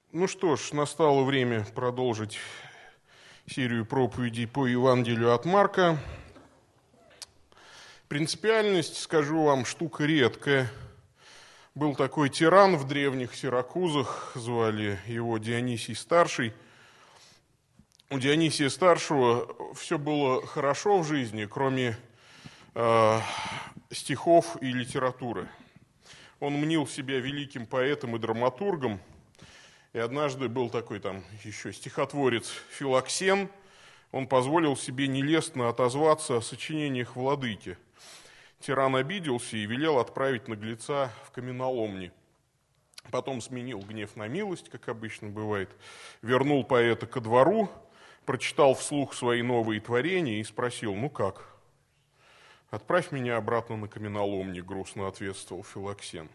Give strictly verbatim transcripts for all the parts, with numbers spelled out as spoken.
Ну что ж, настало время продолжить серию проповедей по Евангелию от Марка. Принципиальность, скажу вам, штука редкая. Был такой тиран в древних Сиракузах, звали его Дионисий Старший. У Дионисия Старшего все было хорошо в жизни, кроме э, стихов и литературы. Он мнил себя великим поэтом и драматургом. И однажды был такой там еще стихотворец Филоксен, он позволил себе нелестно отозваться о сочинениях владыки. Тиран обиделся и велел отправить наглеца в каменоломни. Потом сменил гнев на милость, как обычно бывает, вернул поэта ко двору, прочитал вслух свои новые творения и спросил: «Ну как?» «Отправь меня обратно на каменоломни», — грустно ответствовал Филоксен.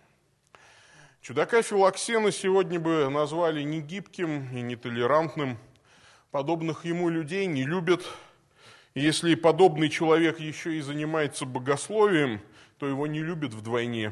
Чудака Филоксена сегодня бы назвали не гибким и нетолерантным. Подобных ему людей не любят. И если подобный человек еще и занимается богословием, то его не любят вдвойне.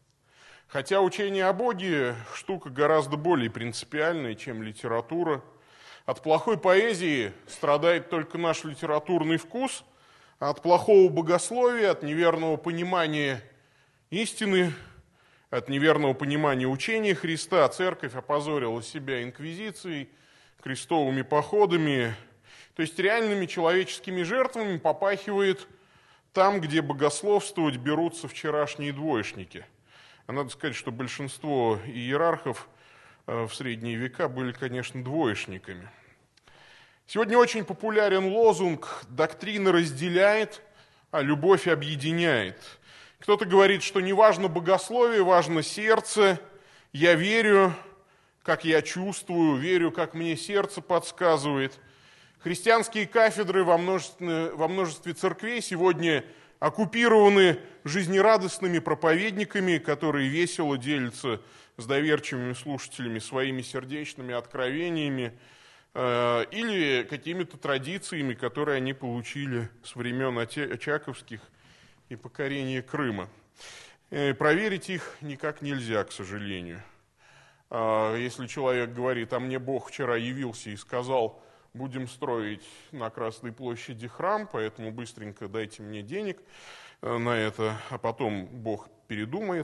Хотя учение о Боге – штука гораздо более принципиальная, чем литература. От плохой поэзии страдает только наш литературный вкус, а от плохого богословия, от неверного понимания истины, от неверного понимания учения Христа церковь опозорила себя инквизицией, крестовыми походами, то есть реальными человеческими жертвами попахивает там, где богословствовать берутся вчерашние двоечники. А надо сказать, что большинство иерархов в средние века были, конечно, двоечниками. Сегодня очень популярен лозунг «Доктрина разделяет, а любовь объединяет». Кто-то говорит, что не важно богословие, важно сердце. Я верю, как я чувствую, верю, как мне сердце подсказывает. Христианские кафедры во множестве, во множестве церквей сегодня оккупированы жизнерадостными проповедниками, которые весело делятся с доверчивыми слушателями своими сердечными откровениями э, или какими-то традициями, которые они получили с времен очаковских и покорение Крыма. Проверить их никак нельзя, к сожалению. Если человек говорит: «А мне Бог вчера явился и сказал, будем строить на Красной площади храм, поэтому быстренько дайте мне денег на это, а потом Бог передумает»,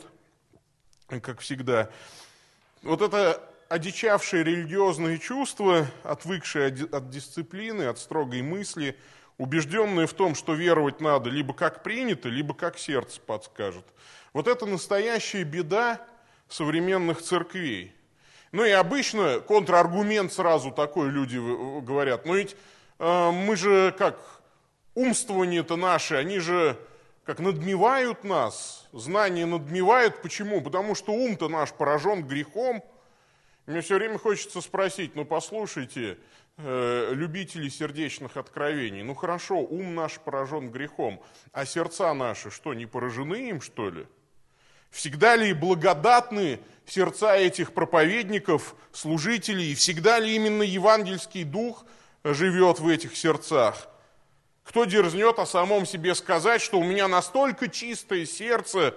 как всегда. Вот это одичавшее религиозное чувство, отвыкшее от дисциплины, от строгой мысли, убежденные в том, что веровать надо либо как принято, либо как сердце подскажет. Вот это настоящая беда современных церквей. Ну и обычно контраргумент сразу такой люди говорят: ну ведь э, мы же как, умствования-то наши, они же как надмевают нас, знания надмевают. Почему? Потому что ум-то наш поражен грехом. Мне все время хочется спросить: ну послушайте, любители сердечных откровений, ну хорошо, ум наш поражен грехом, а сердца наши что, не поражены им, что ли? Всегда ли благодатны сердца этих проповедников, служителей, и всегда ли именно евангельский дух живет в этих сердцах? Кто дерзнет о самом себе сказать, что у меня настолько чистое сердце,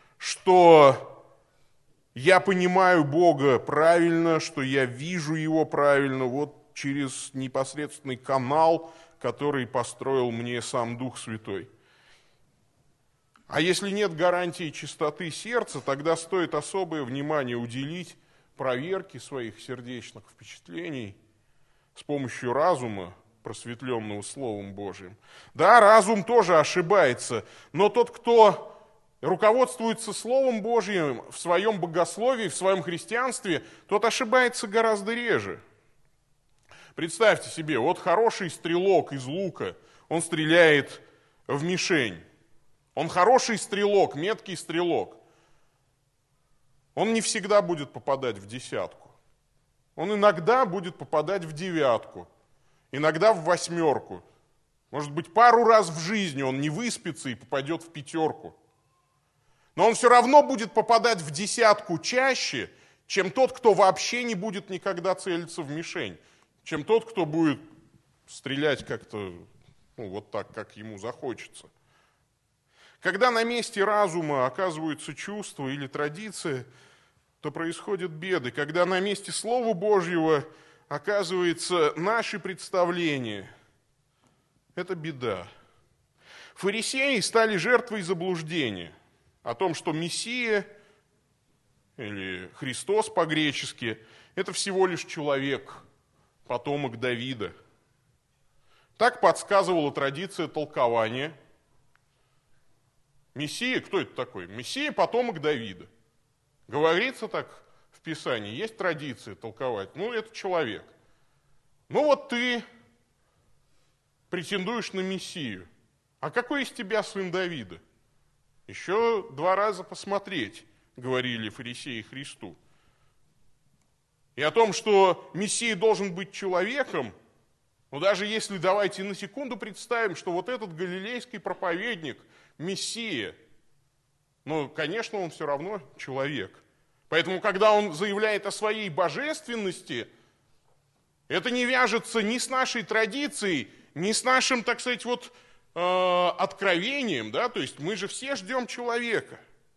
что я понимаю Бога правильно, что я вижу Его правильно, вот через непосредственный канал, который построил мне сам Дух Святой. А если нет гарантии чистоты сердца, тогда стоит особое внимание уделить проверке своих сердечных впечатлений с помощью разума, просветленного Словом Божьим. Да, разум тоже ошибается, но тот, кто руководствуется Словом Божьим в своем богословии, в своем христианстве, тот ошибается гораздо реже. Представьте себе, вот хороший стрелок из лука, он стреляет в мишень. Он хороший стрелок, меткий стрелок. Он не всегда будет попадать в десятку. Он иногда будет попадать в девятку, иногда в восьмерку. Может быть, пару раз в жизни он не выспится и попадет в пятерку. Но он все равно будет попадать в десятку чаще, чем тот, кто вообще не будет никогда целиться в мишень, чем тот, кто будет стрелять как-то, ну, вот так, как ему захочется. Когда на месте разума оказываются чувства или традиции, то происходят беды, когда на месте Слова Божьего оказывается наши представления. Это беда. Фарисеи стали жертвой заблуждения о том, что Мессия, или Христос по-гречески, это всего лишь человек, потомок Давида. Так подсказывала традиция толкования. Мессия, кто это такой? Мессия – потомок Давида. Говорится так в Писании, есть традиция толковать. Ну, это человек. Ну, вот ты претендуешь на Мессию. А какой из тебя сын Давида? Еще два раза посмотреть, говорили фарисеи Христу. И о том, что Мессия должен быть человеком, но даже если, давайте на секунду представим, что вот этот галилейский проповедник, Мессия, ну, конечно, он все равно человек. Поэтому, когда он заявляет о своей божественности, это не вяжется ни с нашей традицией, ни с нашим, так сказать, вот, э, откровением, да, то есть мы же все ждем человека.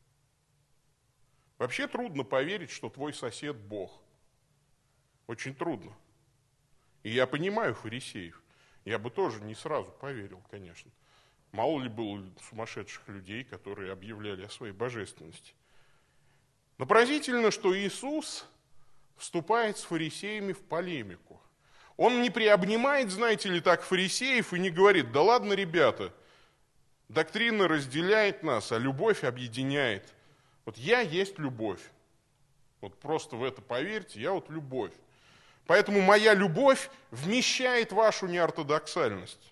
Вообще трудно поверить, что твой сосед Бог. Очень трудно. И я понимаю фарисеев. Я бы тоже не сразу поверил, конечно. Мало ли было сумасшедших людей, которые объявляли о своей божественности. Но поразительно, что Иисус вступает с фарисеями в полемику. Он не приобнимает, знаете ли, так фарисеев и не говорит: да ладно, ребята, доктрина разделяет нас, а любовь объединяет. Вот я есть любовь. Вот просто в это поверьте, я вот любовь. Поэтому моя любовь вмещает вашу неортодоксальность.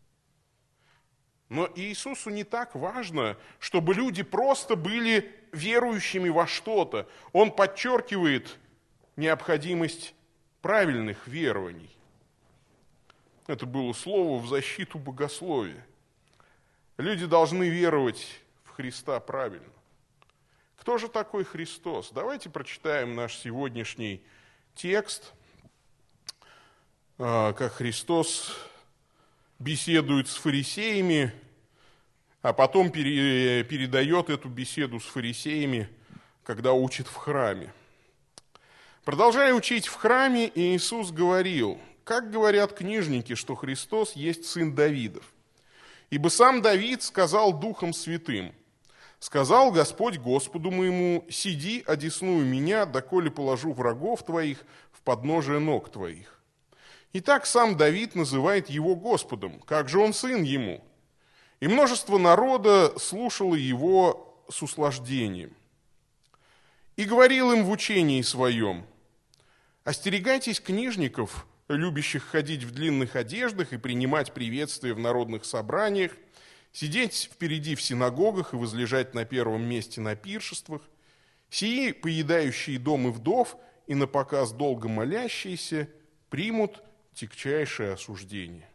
Но Иисусу не так важно, чтобы люди просто были верующими во что-то. Он подчеркивает необходимость правильных верований. Это было слово в защиту богословия. Люди должны веровать в Христа правильно. Кто же такой Христос? Давайте прочитаем наш сегодняшний текст, как Христос беседует с фарисеями, а потом передает эту беседу с фарисеями, когда учит в храме. Продолжая учить в храме, Иисус говорил: как говорят книжники, что Христос есть сын Давидов? Ибо сам Давид сказал Духом Святым: сказал Господь Господу моему: сиди, одесную меня, доколе положу врагов твоих в подножие ног твоих. Итак, сам Давид называет его Господом, как же он сын ему? И множество народа слушало его с услаждением. И говорил им в учении своем: остерегайтесь книжников, любящих ходить в длинных одеждах и принимать приветствия в народных собраниях, сидеть впереди в синагогах и возлежать на первом месте на пиршествах, сии, поедающие дом и вдов и напоказ долго молящиеся, примут тягчайшее осуждение.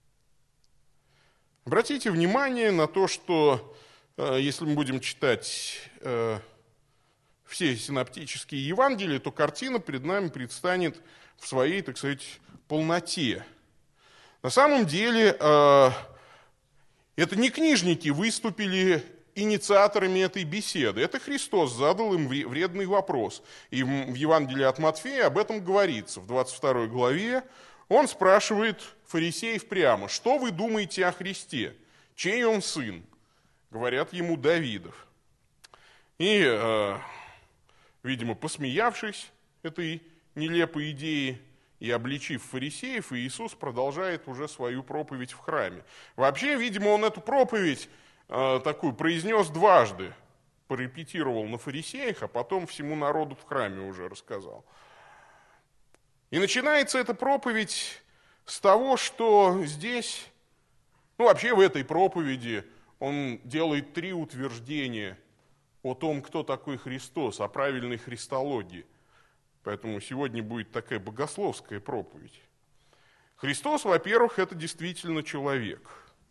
Обратите внимание на то, что, если мы будем читать все синоптические Евангелия, то картина перед нами предстанет в своей, так сказать, полноте. На самом деле, это не книжники выступили инициаторами этой беседы. Это Христос задал им вредный вопрос. И в Евангелии от Матфея об этом говорится. В двадцать второй главе он спрашивает фарисеев прямо: что вы думаете о Христе? Чей он сын? Говорят ему: Давидов. И, э, видимо, посмеявшись этой нелепой идеи и обличив фарисеев, Иисус продолжает уже свою проповедь в храме. Вообще, видимо, он эту проповедь э, такую произнес дважды. Порепетировал на фарисеях, а потом всему народу в храме уже рассказал. И начинается эта проповедь с того, что здесь, ну вообще в этой проповеди он делает три утверждения о том, кто такой Христос, о правильной христологии. Поэтому сегодня будет такая богословская проповедь. Христос, во-первых, это действительно человек.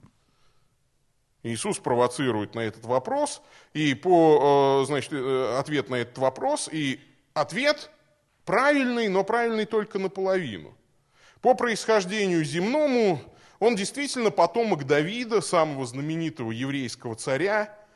Иисус провоцирует на этот вопрос, и по, значит, ответ на этот вопрос, и ответ правильный, но правильный только наполовину. По происхождению земному он действительно потомок Давида, самого знаменитого еврейского царя.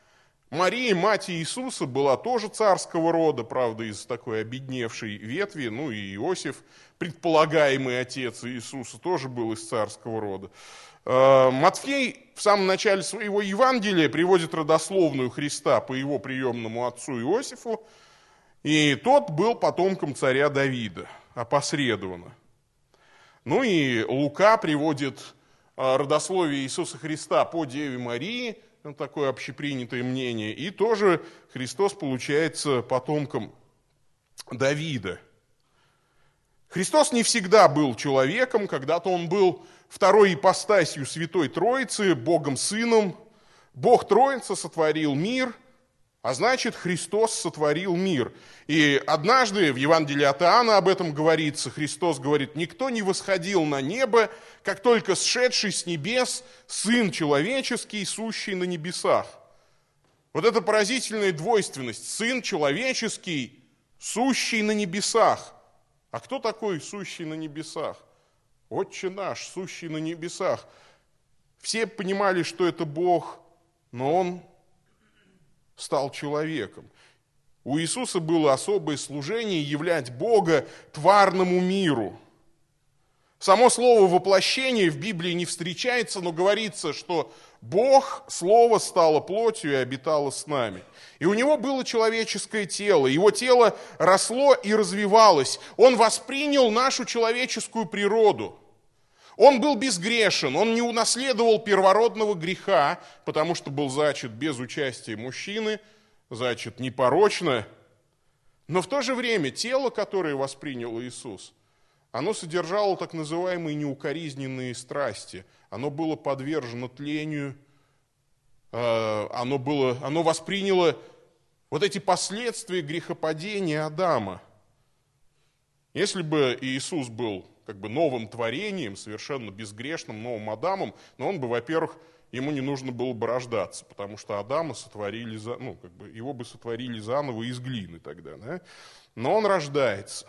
Мария, мать Иисуса, была тоже царского рода, правда, из такой обедневшей ветви, ну и Иосиф, предполагаемый отец Иисуса, тоже был из царского рода. Матфей в самом начале своего Евангелия приводит родословную Христа по его приемному отцу Иосифу, и тот был потомком царя Давида, опосредованно. Ну и Лука приводит родословие Иисуса Христа по Деве Марии, такое общепринятое мнение, и тоже Христос получается потомком Давида. Христос не всегда был человеком, когда-то он был второй ипостасью Святой Троицы, Богом Сыном. Бог Троица сотворил мир, а значит, Христос сотворил мир. И однажды в Евангелии от Иоанна об этом говорится. Христос говорит: «Никто не восходил на небо, как только сшедший с небес Сын Человеческий, сущий на небесах». Вот это поразительная двойственность. Сын Человеческий, сущий на небесах. А кто такой сущий на небесах? Отче наш, сущий на небесах. Все понимали, что это Бог, но Он стал человеком. У Иисуса было особое служение являть Бога тварному миру. Само слово «воплощение» в Библии не встречается, но говорится, что Бог, Слово, стало плотью и обитало с нами. И у Него было человеческое тело, Его тело росло и развивалось. Он воспринял нашу человеческую природу. Он был безгрешен, он не унаследовал первородного греха, потому что был зачат без участия мужчины, зачат непорочно. Но в то же время тело, которое воспринял Иисус, оно содержало так называемые неукоризненные страсти. Оно было подвержено тлению, оно, было, оно восприняло вот эти последствия грехопадения Адама. Если бы Иисус был как бы новым творением, совершенно безгрешным, новым Адамом, но он бы, во-первых, ему не нужно было бы рождаться, потому что Адама сотворили, ну, как бы его бы сотворили заново из глины тогда, да? Но он рождается.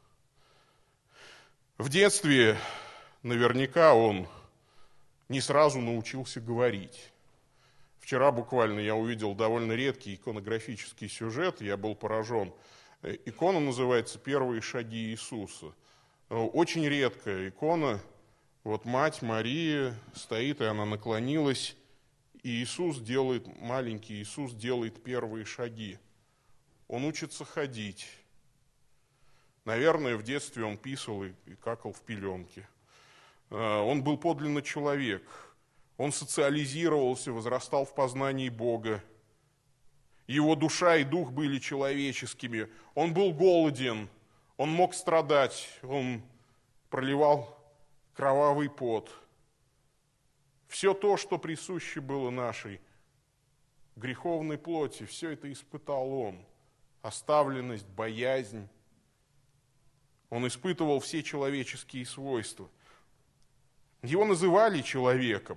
В детстве наверняка он не сразу научился говорить. Вчера буквально я увидел довольно редкий иконографический сюжет, я был поражен. Икона называется «Первые шаги Иисуса». Очень редкая икона. Вот мать Мария стоит, и она наклонилась, и Иисус делает, маленький Иисус делает первые шаги. Он учится ходить. Наверное, в детстве он писал и какал в пеленке. Он был подлинно человек. Он социализировался, возрастал в познании Бога. Его душа и дух были человеческими. Он был голоден, он мог страдать, он проливал кровавый пот. Все то, что присуще было нашей греховной плоти, все это испытал он. Оставленность, боязнь. Он испытывал все человеческие свойства. Его называли человеком.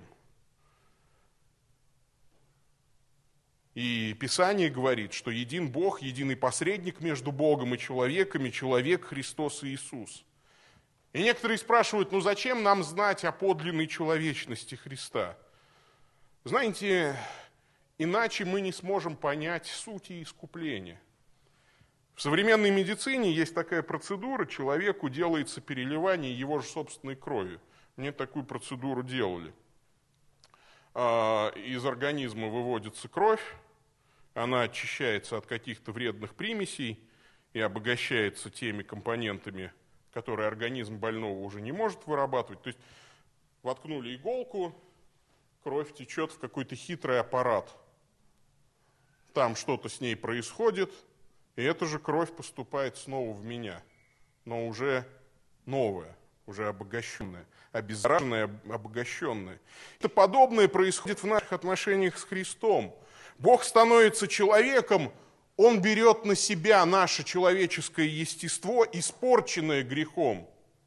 И Писание говорит, что един Бог, единый посредник между Богом и человеками, человек Христос Иисус. И некоторые спрашивают, ну зачем нам знать о подлинной человечности Христа? Знаете, иначе мы не сможем понять сути искупления. В современной медицине есть такая процедура, человеку делается переливание его же собственной крови. Мне такую процедуру делали. Из организма выводится кровь, она очищается от каких-то вредных примесей и обогащается теми компонентами, которые организм больного уже не может вырабатывать. То есть воткнули иголку, кровь течет в какой-то хитрый аппарат. Там что-то с ней происходит, и эта же кровь поступает снова в меня, но уже новая, уже обогащенная, обеззараженная, обогащенная. Это подобное происходит в наших отношениях с Христом. Бог становится человеком, Он берет на себя наше человеческое естество, испорченное грехом,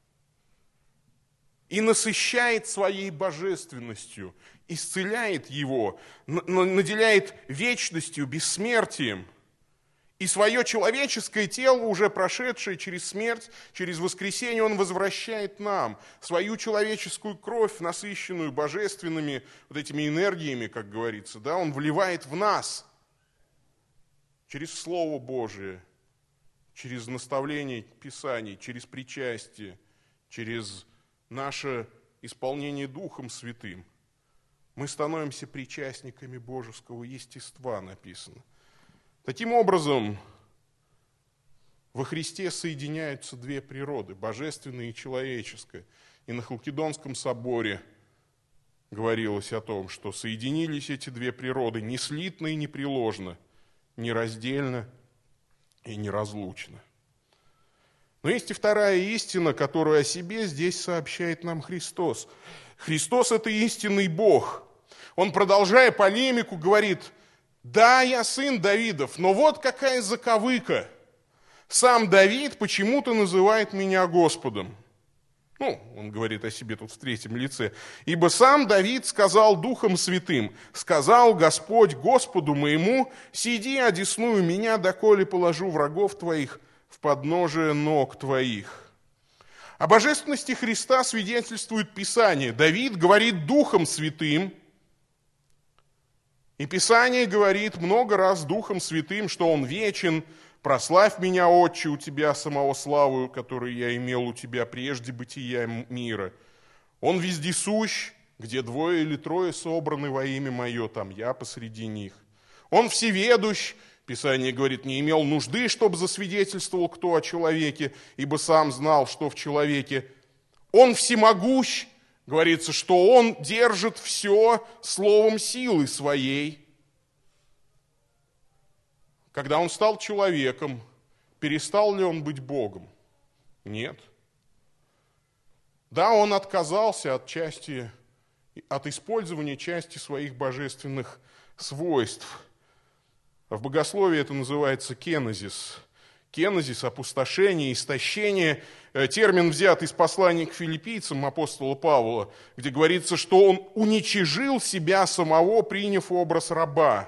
и насыщает своей божественностью, исцеляет его, наделяет вечностью, бессмертием. И свое человеческое тело, уже прошедшее через смерть, через воскресение, Он возвращает нам. Свою человеческую кровь, насыщенную божественными вот этими энергиями, как говорится, да, Он вливает в нас. через Слово Божие, через наставление Писаний, через причастие, через наше исполнение Духом Святым, мы становимся причастниками божеского естества, написано. Таким образом, во Христе соединяются две природы, божественная и человеческая. И на Халкидонском соборе говорилось о том, что соединились эти две природы неслитно и непреложно, нераздельно и неразлучно. Но есть и вторая истина, которую о себе здесь сообщает нам Христос. Христос – это истинный Бог. Он, продолжая полемику, говорит: да, я сын Давидов, но вот какая заковыка. Сам Давид почему-то называет меня Господом. Ну, он говорит о себе тут в третьем лице. Ибо сам Давид сказал Духом Святым: сказал Господь Господу моему: сиди одесную меня, доколе положу врагов твоих в подножие ног твоих. О божественности Христа свидетельствует Писание. Давид говорит Духом Святым, и Писание говорит много раз Духом Святым, что Он вечен. Прославь меня, Отче, у Тебя самого славу, которую я имел у Тебя прежде бытия мира. Он вездесущ, где двое или трое собраны во имя Мое, там я посреди них. Он всеведущ, Писание говорит, не имел нужды, чтобы засвидетельствовал кто о человеке, ибо сам знал, что в человеке. Он всемогущ, говорится, что Он держит все словом силы Своей. Когда Он стал человеком, перестал ли Он быть Богом? Нет. Да, Он отказался от части, от использования части своих божественных свойств. В богословии это называется кенозис. Кенозис, опустошение, истощение. Термин взят из послания к филиппийцам апостола Павла, где говорится, что он уничижил себя самого, приняв образ раба.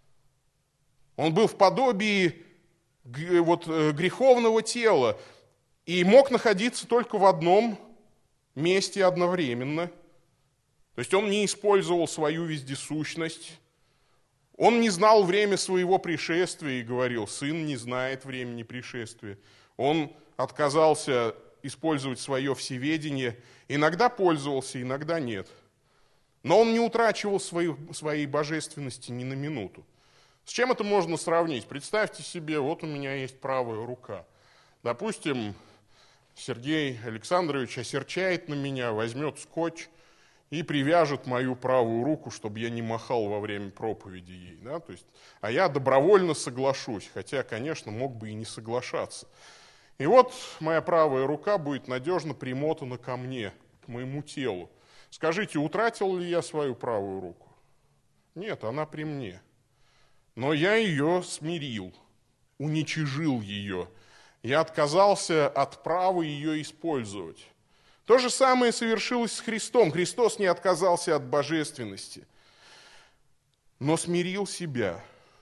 Он был в подобии вот, греховного тела и мог находиться только в одном месте одновременно. То есть он не использовал свою вездесущность. Он не знал время своего пришествия и говорил: сын не знает времени пришествия. Он отказался использовать свое всеведение. Иногда пользовался, иногда нет. Но он не утрачивал своей, своей божественности ни на минуту. С чем это можно сравнить? Представьте себе, вот у меня есть правая рука. Допустим, Сергей Александрович осерчает на меня, возьмет скотч и привяжет мою правую руку, чтобы я не махал во время проповеди ей. Да? То есть, а я добровольно соглашусь, хотя, конечно, мог бы и не соглашаться. И вот моя правая рука будет надежно примотана ко мне, к моему телу. Скажите, утратил ли я свою правую руку? Нет, она при мне. Но я ее смирил, уничижил ее. Я отказался от права ее использовать. То же самое совершилось с Христом. Христос не отказался от божественности, но смирил себя.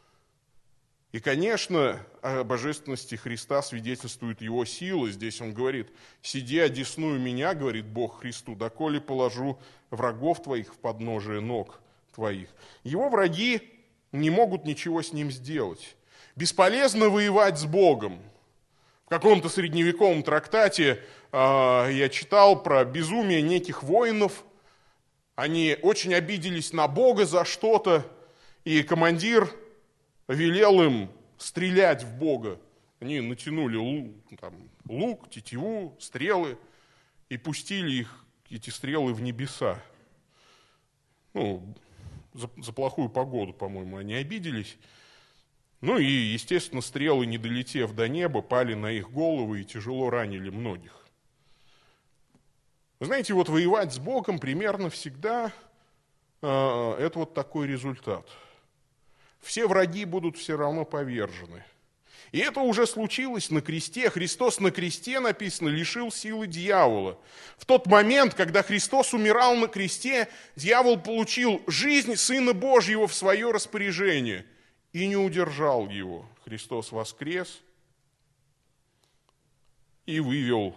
И, конечно, о божественности Христа свидетельствует Его сила. Здесь Он говорит: «Сиди одесную меня, — говорит Бог Христу, — доколе положу врагов твоих в подножие ног твоих». Его враги не могут ничего с ним сделать. Бесполезно воевать с Богом. В каком-то средневековом трактате э, я читал про безумие неких воинов. Они очень обиделись на Бога за что-то, и командир велел им стрелять в Бога. Они натянули лук, там, лук, тетиву, стрелы и пустили их, эти стрелы, в небеса. Ну, За, за плохую погоду, по-моему, они обиделись. Ну и, естественно, стрелы, не долетев до неба, пали на их головы и тяжело ранили многих. Вы знаете, вот воевать с Богом примерно всегда э, это вот такой результат. Все враги будут все равно повержены. И это уже случилось на кресте. Христос на кресте, написано, лишил силы дьявола. В тот момент, когда Христос умирал на кресте, дьявол получил жизнь Сына Божьего в свое распоряжение и не удержал его. Христос воскрес и вывел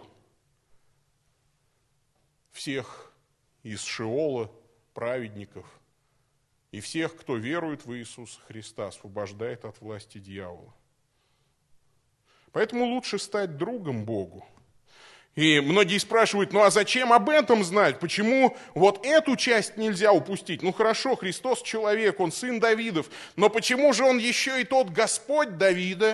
всех из Шеола, праведников, и всех, кто верует в Иисуса Христа, освобождает от власти дьявола. Поэтому лучше стать другом Богу. И многие спрашивают, ну а зачем об этом знать? Почему вот эту часть нельзя упустить? Ну хорошо, Христос человек, он сын Давидов, но почему же он еще и тот Господь Давида?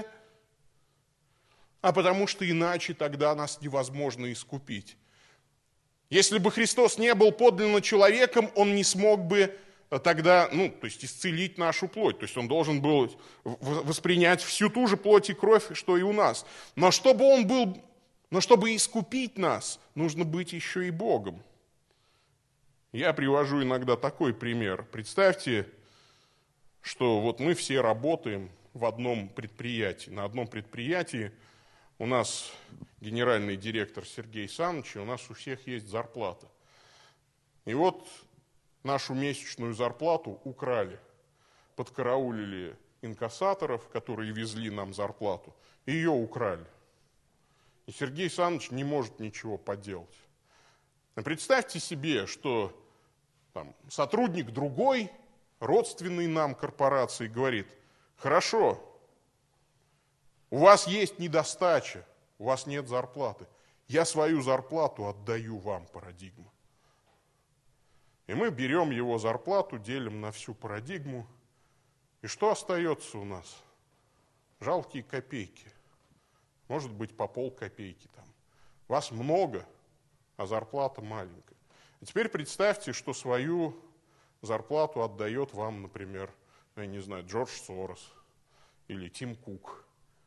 А потому что иначе тогда нас невозможно искупить. Если бы Христос не был подлинно человеком, он не смог бы тогда, ну, то есть исцелить нашу плоть. То есть он должен был воспринять всю ту же плоть и кровь, что и у нас. Но чтобы он был, но чтобы искупить нас, нужно быть еще и Богом. Я привожу иногда такой пример. Представьте, что вот мы все работаем в одном предприятии. На одном предприятии у нас генеральный директор Сергей Саныч, и у нас у всех есть зарплата. И вот нашу месячную зарплату украли, подкараулили инкассаторов, которые везли нам зарплату, и ее украли. И Сергей Саныч не может ничего поделать. Но представьте себе, что там, сотрудник другой, родственный нам корпорации, говорит: хорошо, у вас есть недостача, у вас нет зарплаты, я свою зарплату отдаю вам, парадигма. И мы берем его зарплату, делим на всю парадигму. И что остается у нас? Жалкие копейки. Может быть, по полкопейки там. Вас много, а зарплата маленькая. И теперь представьте, что свою зарплату отдает вам, например, я не знаю, Джордж Сорос или Тим Кук.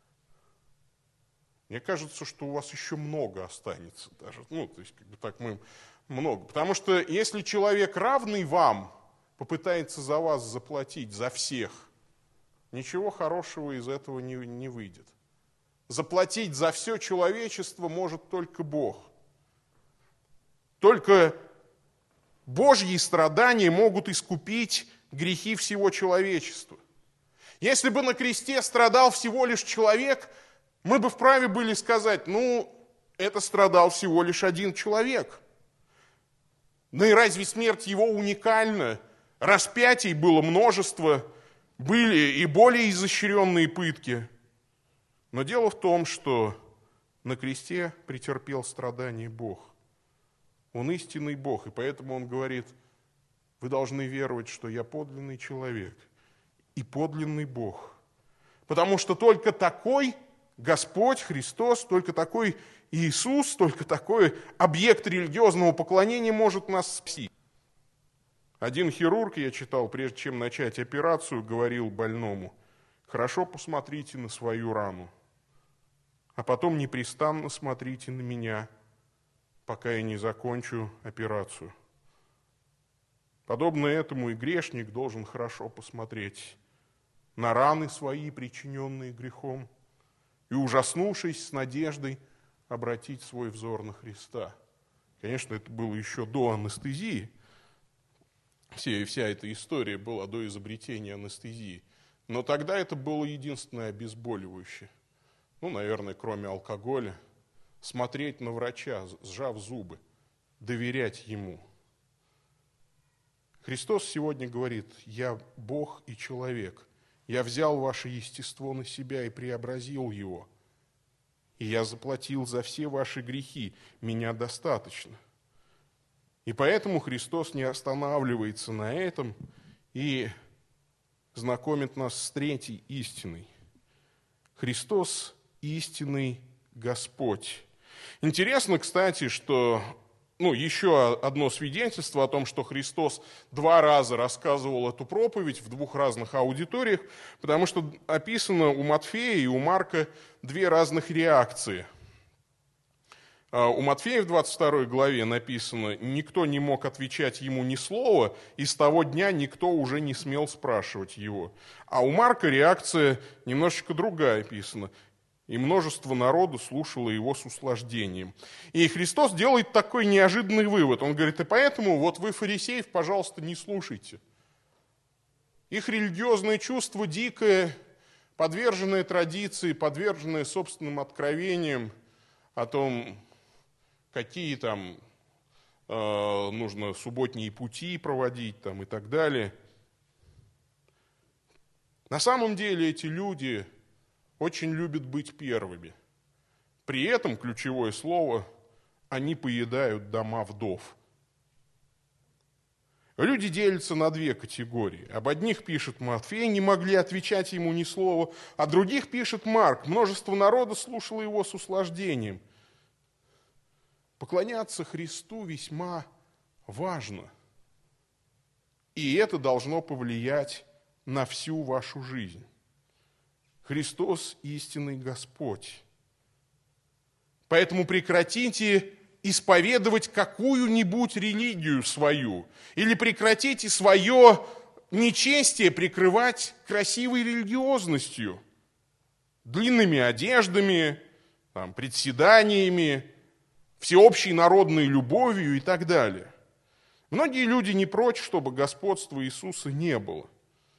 Мне кажется, что у вас еще много останется даже. Ну, то есть, как бы так мы... Много. Потому что если человек, равный вам, попытается за вас заплатить, за всех, ничего хорошего из этого не, не выйдет. Заплатить за все человечество может только Бог. Только Божьи страдания могут искупить грехи всего человечества. Если бы на кресте страдал всего лишь человек, мы бы вправе были сказать, ну, это страдал всего лишь один человек. Ну и разве смерть его уникальна? Распятий было множество, были и более изощренные пытки. Но дело в том, что на кресте претерпел страдания Бог. Он истинный Бог, и поэтому он говорит, вы должны веровать, что я подлинный человек и подлинный Бог. Потому что только такой Господь, Христос, только такой Иисус, только такой объект религиозного поклонения может нас спасти. Один хирург, я читал, прежде чем начать операцию, говорил больному, хорошо посмотрите на свою рану, а потом непрестанно смотрите на меня, пока я не закончу операцию. Подобно этому и грешник должен хорошо посмотреть на раны свои, причиненные грехом, и, ужаснувшись с надеждой, обратить свой взор на Христа. Конечно, это было еще до анестезии. Все, вся эта история была до изобретения анестезии. Но тогда это было единственное обезболивающее. Ну, наверное, кроме алкоголя. Смотреть на врача, сжав зубы, доверять ему. Христос сегодня говорит, я Бог и человек. Я взял ваше естество на себя и преобразил его. И я заплатил за все ваши грехи, меня достаточно. И поэтому Христос не останавливается на этом и знакомит нас с третьей истиной. Христос – истинный Господь. Интересно, кстати, что ну, еще одно свидетельство о том, что Христос два раза рассказывал эту проповедь в двух разных аудиториях, потому что описано у Матфея и у Марка две разных реакции. У Матфея в двадцать второй главе написано, никто не мог отвечать ему ни слова, и с того дня никто уже не смел спрашивать его. А у Марка реакция немножечко другая описана. И множество народу слушало его с услаждением. И Христос делает такой неожиданный вывод. Он говорит, и поэтому вот вы, фарисеев, пожалуйста, не слушайте. Их религиозное чувство дикое, подверженное традиции, подверженное собственным откровениям о том, какие там э, нужно субботние пути проводить там, и так далее. На самом деле эти люди очень любят быть первыми. При этом, ключевое слово, они поедают дома вдов. Люди делятся на две категории. Об одних пишет Матфей, не могли отвечать ему ни слова, а других пишет Марк. Множество народа слушало его с услаждением. Поклоняться Христу весьма важно. И это должно повлиять на всю вашу жизнь. Христос – истинный Господь. Поэтому прекратите исповедовать какую-нибудь религию свою, или прекратите свое нечестие прикрывать красивой религиозностью, длинными одеждами, там, председаниями, всеобщей народной любовью и так далее. Многие люди не прочь, чтобы господства Иисуса не было.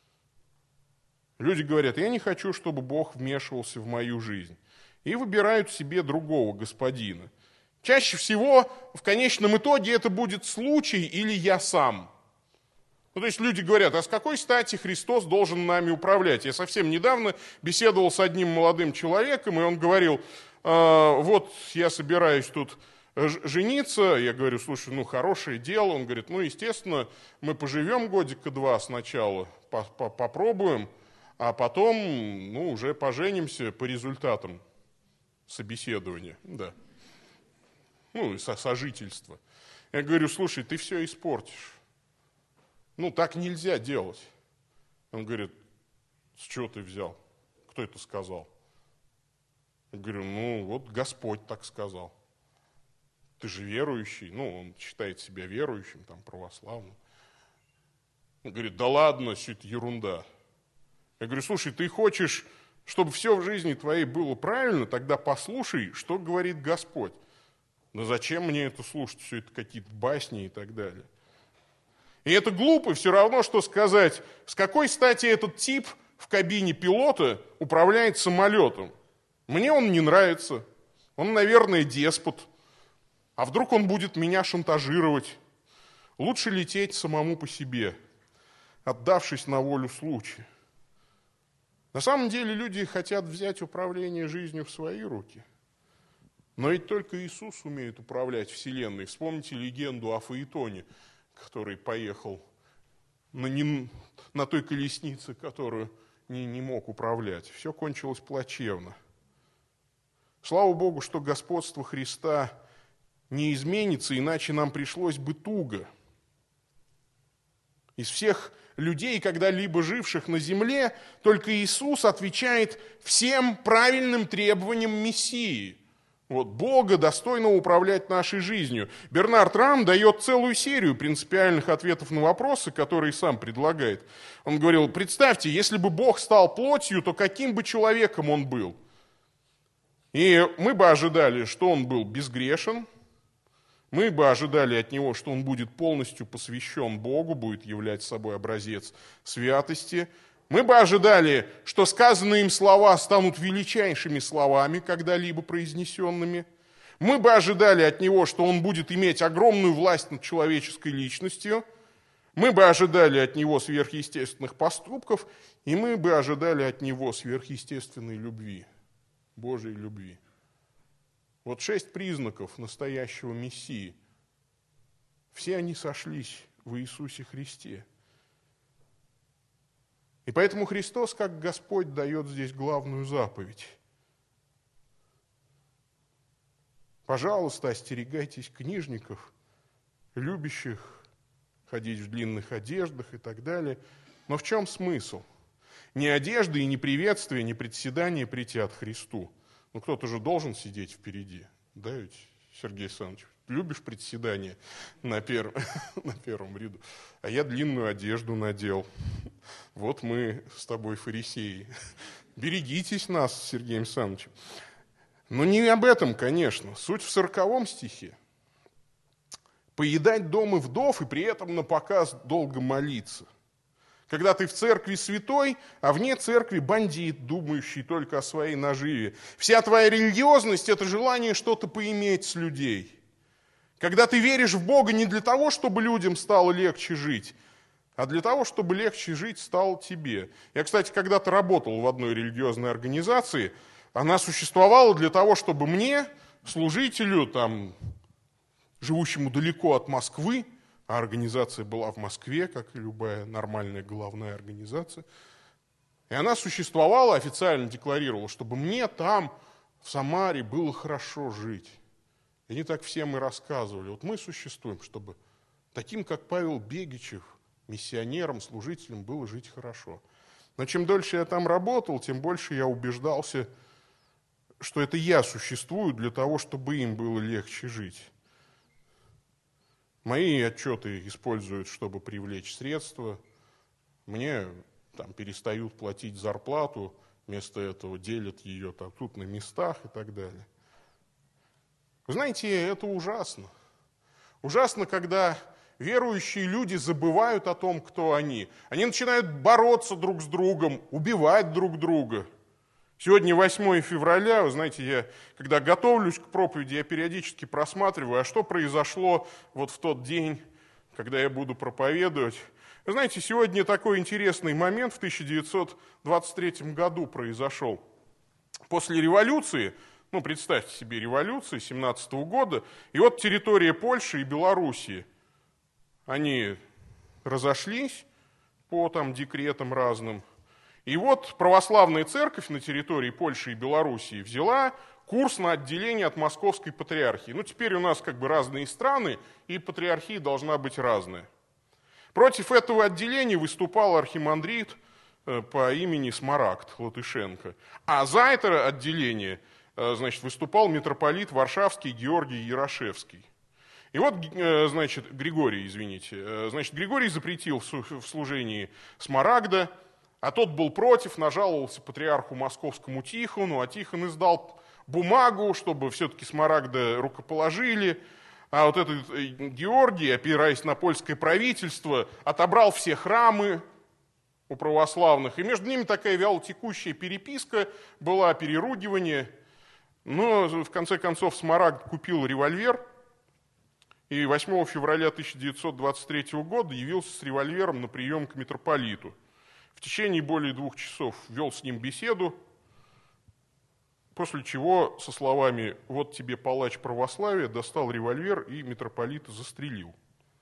Люди говорят: я не хочу, чтобы Бог вмешивался в мою жизнь. И выбирают себе другого господина. Чаще всего, в конечном итоге, это будет случай или я сам. Ну, то есть люди говорят: а с какой стати Христос должен нами управлять? Я совсем недавно беседовал с одним молодым человеком, и он говорил: «А, вот я собираюсь тут жениться». Я говорю: слушай, ну хорошее дело. Он говорит: ну естественно, мы поживем годика два сначала, попробуем, а потом ну, уже поженимся по результатам собеседования. Да. Ну, со сожительства. Я говорю: слушай, ты все испортишь. Ну, так нельзя делать. Он говорит: с чего ты взял? Кто это сказал? Я говорю: ну, вот Господь так сказал. Ты же верующий. Ну, он считает себя верующим, там, православным. Он говорит: да ладно, все это ерунда. Я говорю: слушай, ты хочешь, чтобы все в жизни твоей было правильно, тогда послушай, что говорит Господь. Но зачем мне это слушать? Все это какие-то басни и так далее. И это глупо, все равно, что сказать, с какой стати этот тип в кабине пилота управляет самолетом. Мне он не нравится. Он, наверное, деспот. А вдруг он будет меня шантажировать? Лучше лететь самому по себе, отдавшись на волю случая. На самом деле люди хотят взять управление жизнью в свои руки. Но ведь только Иисус умеет управлять вселенной. Вспомните легенду о Фаэтоне, который поехал на, не, на той колеснице, которую не, не мог управлять. Все кончилось плачевно. Слава Богу, что господство Христа не изменится, иначе нам пришлось бы туго. Из всех людей, когда-либо живших на земле, только Иисус отвечает всем правильным требованиям Мессии. Вот, Бога, достойного управлять нашей жизнью. Бернард Рам дает целую серию принципиальных ответов на вопросы, которые сам предлагает. Он говорил: представьте, если бы Бог стал плотью, то каким бы человеком он был? И мы бы ожидали, что он был безгрешен, мы бы ожидали от него, что он будет полностью посвящен Богу, будет являть собой образец святости. Мы бы ожидали, что сказанные им слова станут величайшими словами, когда-либо произнесенными. Мы бы ожидали от него, что он будет иметь огромную власть над человеческой личностью. Мы бы ожидали от него сверхъестественных поступков, и мы бы ожидали от него сверхъестественной любви, Божьей любви. Вот шесть признаков настоящего Мессии. Все они сошлись в Иисусе Христе. И поэтому Христос, как Господь, дает здесь главную заповедь. Пожалуйста, остерегайтесь книжников, любящих ходить в длинных одеждах и так далее. Но в чем смысл? Ни одежды и ни приветствия, ни председания претят Христу. Ну, кто-то же должен сидеть впереди. Да ведь, Сергей Александрович? Любишь председание на первом, на первом ряду? А я длинную одежду надел. Вот мы с тобой фарисеи. Берегитесь нас с Сергеем Александровичем. Но не об этом, конечно. Суть в сороковом стихе. Поедать дома вдов и при этом на показ долго молиться. Когда ты в церкви святой, а вне церкви бандит, думающий только о своей наживе. Вся твоя религиозность – это желание что-то поиметь с людей. Когда ты веришь в Бога не для того, чтобы людям стало легче жить, а для того, чтобы легче жить стало тебе. Я, кстати, когда-то работал в одной религиозной организации. Она существовала для того, чтобы мне, служителю, там, живущему далеко от Москвы, а организация была в Москве, как и любая нормальная головная организация, и она существовала, официально декларировала, чтобы мне там, в Самаре, было хорошо жить. И они так всем и рассказывали. Вот мы существуем, чтобы таким, как Павел Бегичев, миссионером, служителем, было жить хорошо. Но чем дольше я там работал, тем больше я убеждался, что это я существую для того, чтобы им было легче жить. Мои отчеты используют, чтобы привлечь средства. Мне там перестают платить зарплату, вместо этого делят ее там, тут на местах и так далее. Вы знаете, это ужасно. Ужасно, когда верующие люди забывают о том, кто они. Они начинают бороться друг с другом, убивать друг друга. Сегодня восьмое февраля, вы знаете, я, когда готовлюсь к проповеди, я периодически просматриваю, а что произошло вот в тот день, когда я буду проповедовать. Вы знаете, сегодня такой интересный момент в тысяча девятьсот двадцать третьем году произошел. После революции, ну, представьте себе революцию семнадцатого года, и вот территория Польши и Белоруссии, они разошлись по там декретам разным. И вот православная церковь на территории Польши и Белоруссии взяла курс на отделение от Московской патриархии. Ну, теперь у нас как бы разные страны, и патриархия должна быть разная. Против этого отделения выступал архимандрит по имени Смарагд Латышенко. А за это отделение, значит, выступал митрополит Варшавский Георгий Ярошевский. И вот, значит, Григорий, извините, значит, Григорий запретил в служении Смарагда, а тот был против, нажаловался патриарху московскому Тихону, а Тихон издал бумагу, чтобы все-таки Смарагда рукоположили. А вот этот Георгий, опираясь на польское правительство, отобрал все храмы у православных. И между ними такая вялотекущая переписка была, переругивание. Но в конце концов Смарагд купил револьвер. И восьмого февраля тысяча девятьсот двадцать третьего года явился с револьвером на прием к митрополиту. В течение более двух часов вел с ним беседу, после чего со словами «вот тебе палач православия» достал револьвер и митрополита застрелил.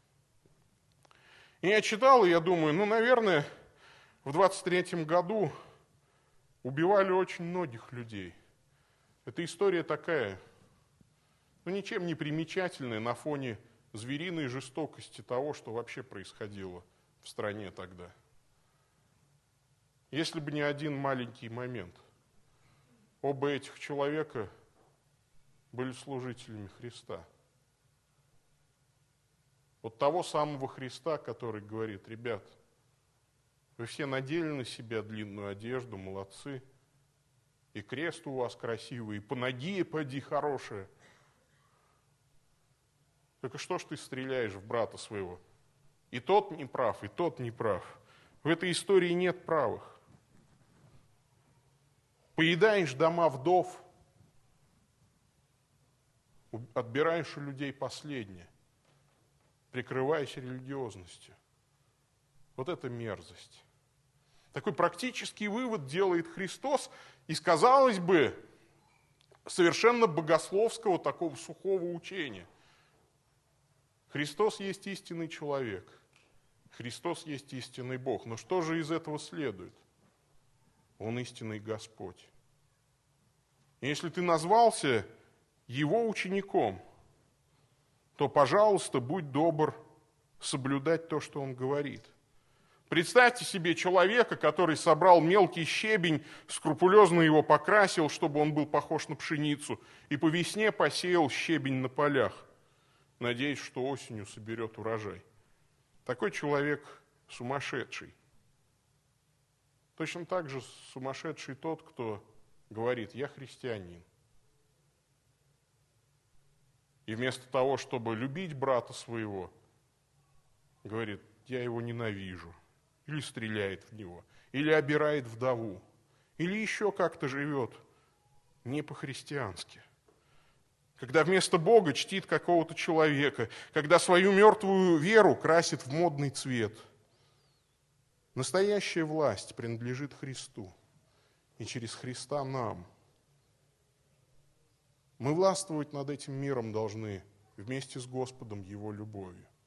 И я читал, и я думаю, ну, наверное, в двадцать третьем году убивали очень многих людей. Эта история такая, ну, ничем не примечательная на фоне звериной жестокости того, что вообще происходило в стране тогда. Если бы не один маленький момент. Оба этих человека были служителями Христа. Вот того самого Христа, который говорит: ребят, вы все надели на себя длинную одежду, молодцы, и крест у вас красивый, и панагия поди хорошая. Только что ж ты стреляешь в брата своего? И тот не прав, и тот не прав. В этой истории нет правых. Поедаешь дома вдов, отбираешь у людей последнее, прикрываясь религиозностью. Вот это мерзость. Такой практический вывод делает Христос из, казалось бы, совершенно богословского такого сухого учения. Христос есть истинный человек, Христос есть истинный Бог. Но что же из этого следует? Он истинный Господь. И если ты назвался Его учеником, то, пожалуйста, будь добр соблюдать то, что Он говорит. Представьте себе человека, который собрал мелкий щебень, скрупулезно его покрасил, чтобы он был похож на пшеницу, и по весне посеял щебень на полях, надеясь, что осенью соберет урожай. Такой человек сумасшедший. Точно так же сумасшедший тот, кто говорит: я христианин. И вместо того, чтобы любить брата своего, говорит: я его ненавижу. Или стреляет в него, или обирает вдову, или еще как-то живет не по-христиански. Когда вместо Бога чтит какого-то человека, когда свою мертвую веру красит в модный цвет. Настоящая власть принадлежит Христу, и через Христа нам. Мы властвовать над этим миром должны вместе с Господом, Его любовью.